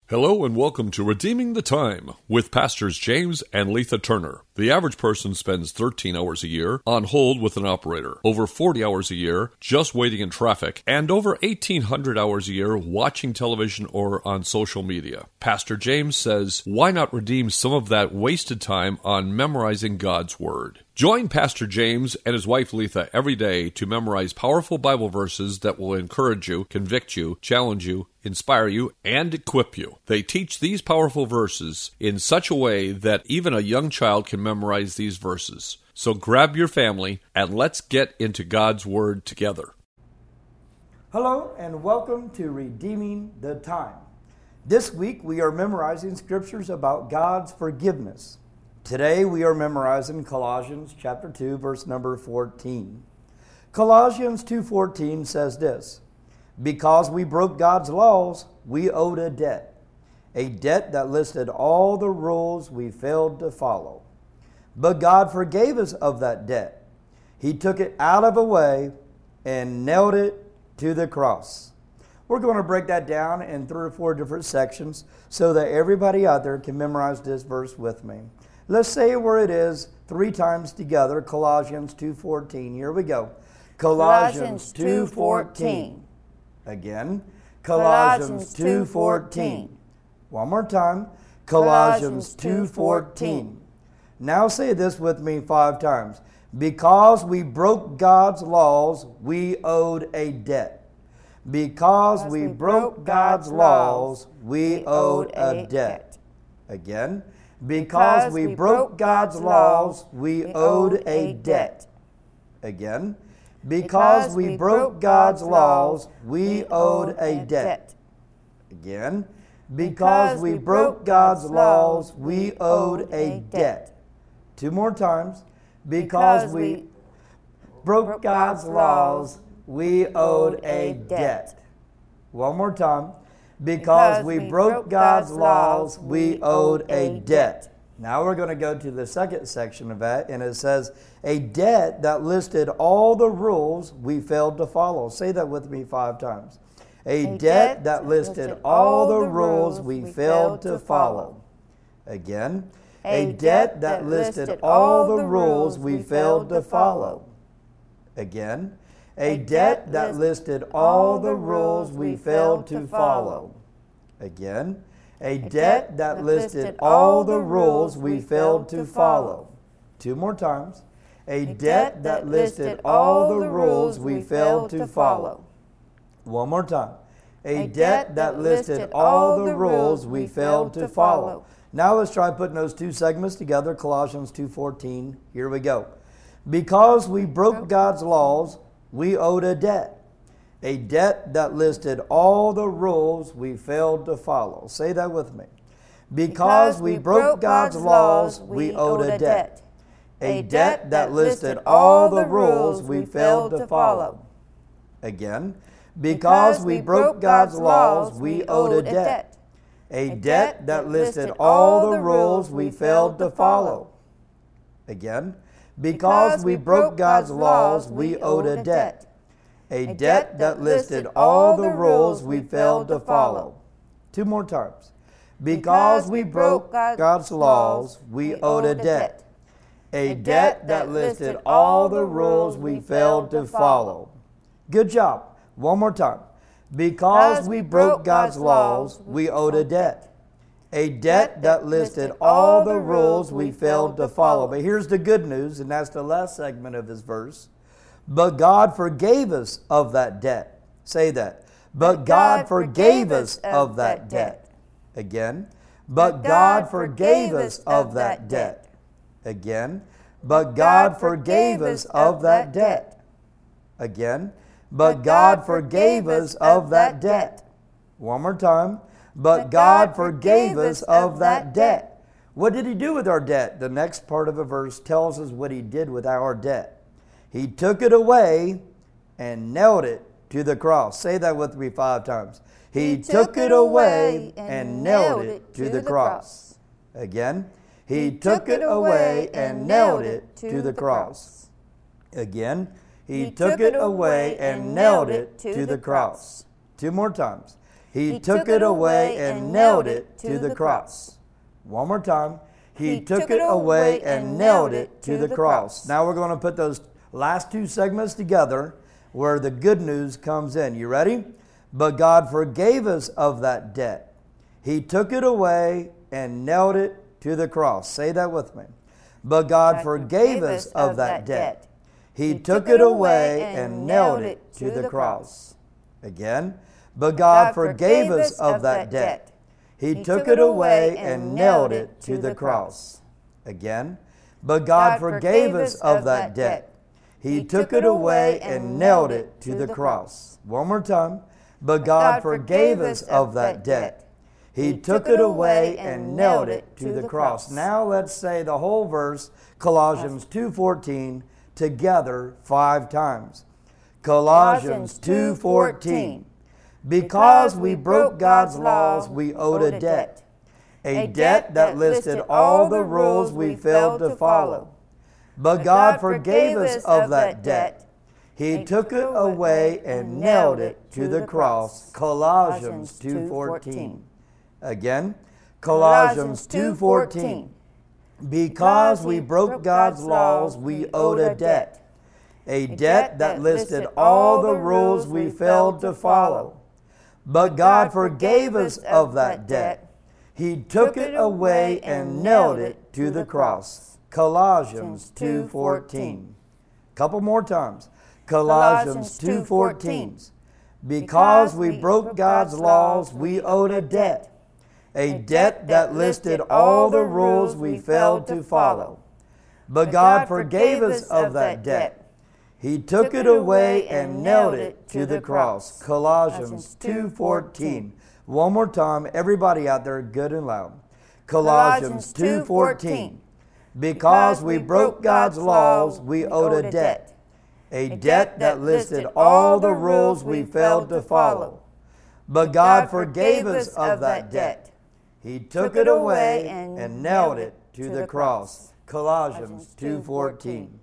Hello and welcome to Redeeming the Time with Pastors James and Letha Turner. The average person spends 13 hours a year on hold with an operator, over 40 hours a year just waiting in traffic, and over 1,800 hours a year watching television or on social media. Pastor James says, why not redeem some of that wasted time on memorizing God's Word? Join Pastor James and his wife Letha every day to memorize powerful Bible verses that will encourage you, convict you, challenge you, inspire you, and equip you. They teach these powerful verses in such a way that even a young child can memorize these verses. So grab your family and let's get into God's Word together. Hello and welcome to Redeeming the Time. This week we are memorizing scriptures about God's forgiveness. Today we are memorizing Colossians chapter 2, verse number 14. Colossians 2:14 says this, "Because we broke God's laws, we owed a debt that listed all the rules we failed to follow. But God forgave us of that debt. He took it out of the way and nailed it to the cross." We're going to break that down in 3 or 4 different sections so that everybody out there can memorize this verse with me. Let's say where it is 3 times together. Colossians 2:14. Here we go. Colossians 2:14. Again. Colossians 2:14. One more time. Colossians 2:14. Now say this with me 5 times. Because we broke God's laws, we owed a debt. Because we broke God's laws, we owed a debt. Again. Because we broke God's laws, we owed a debt. Again. Because we broke God's laws, we owed a debt. Again. Because we broke God's laws, we owed a debt. 2 more times. Because we broke God's laws, we owed a debt. 1 more time. Because we broke God's laws, we owed a debt. Now we're going to go to the second section of that, and it says, a debt that listed all the rules we failed to follow. Say that with me 5 times. A debt that listed all the rules we failed to follow. Again. A debt that listed all the rules we failed to follow. Again. A debt that listed all the rules we failed to follow. Again. A debt that listed all the rules we failed to follow. 2 more times. A debt that listed all the rules we failed to follow. 1 more time. A debt that listed all the rules we failed to follow. Now let's try putting those 2 segments together. Colossians 2:14. Here we go. Because we broke God's laws, we owed a debt that listed all the rules we failed to follow. Say that with me. Because we broke God's laws, we owed a debt that listed all the rules we failed to follow. Again. Because we broke God's laws, we owed a debt that listed all the rules we failed to follow. Again. Because we broke God's laws, we owed a debt that listed all the rules we failed to follow. 2 more times. Because we broke God's laws, we owed a debt that listed all the rules we failed to follow. Good job. 1 more time. Because we broke God's laws, we owed a debt that listed all the rules we failed to follow. But here's the good news, and that's the last segment of this verse. But God forgave us of that debt. Say that. But God forgave us of that debt. Again. But God forgave us of that debt. Again. But God forgave us of that debt. Again. But God forgave us of that debt. 1 more time. But God forgave us of that debt. What did He do with our debt? The next part of the verse tells us what He did with our debt. He took it away and nailed it to the cross. Say that with me 5 times. He took it away and nailed it to the cross. Again. He took it away and nailed it to the cross. Again. He took it away and nailed it to the cross. 2 more times. He took it away and nailed it to the cross. One more time. He took it away and nailed it to the cross. Now we're going to put those last two segments together where the good news comes in. You ready? But God forgave us of that debt. He took it away and nailed it to the cross. Say that with me. But God forgave us of that debt. He took it away and nailed it to the cross. Again. But God forgave us of that debt. He took it away and nailed it to the cross. Again. But God forgave us of that debt. He took it away and nailed it to the cross. One more time. But God forgave us of that debt. He took it away and nailed it to the cross. Now let's say the whole verse, Colossians 2:14, together 5 times. Colossians 2:14. Because we broke God's laws, we owed a debt. A debt that listed all the rules we failed to follow. But God forgave us of that debt. He took it away and nailed it to the cross. Colossians 2:14. Again, Colossians 2:14. Because we broke God's laws, we owed a debt. A debt that listed all the rules we failed to follow. But God forgave us of that debt. He took it away and nailed it to the cross. Colossians 2:14. Couple more times. Colossians 2:14. Because we broke God's laws, we owed a debt. A debt that listed all the rules we failed to follow. But God forgave us of that debt. He took it away and nailed it to the cross. Colossians 2:14. One more time, everybody out there, good and loud. Colossians 2:14. Because we broke God's laws, we owed a debt. A debt that listed all the rules we failed to follow. But God forgave us of that debt. He took it away and nailed it to the cross. Colossians 2:14.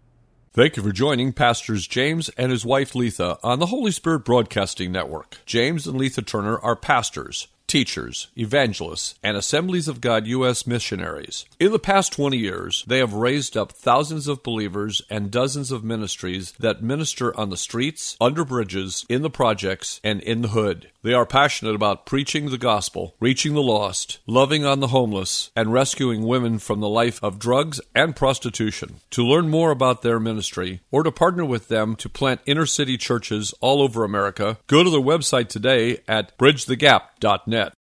Thank you for joining Pastors James and his wife Letha on the Holy Spirit Broadcasting Network. James and Letha Turner are pastors, teachers, evangelists, and Assemblies of God U.S. missionaries. In the past 20 years, they have raised up thousands of believers and dozens of ministries that minister on the streets, under bridges, in the projects, and in the hood. They are passionate about preaching the gospel, reaching the lost, loving on the homeless, and rescuing women from the life of drugs and prostitution. To learn more about their ministry, or to partner with them to plant inner-city churches all over America, go to their website today at bridgethegap.net.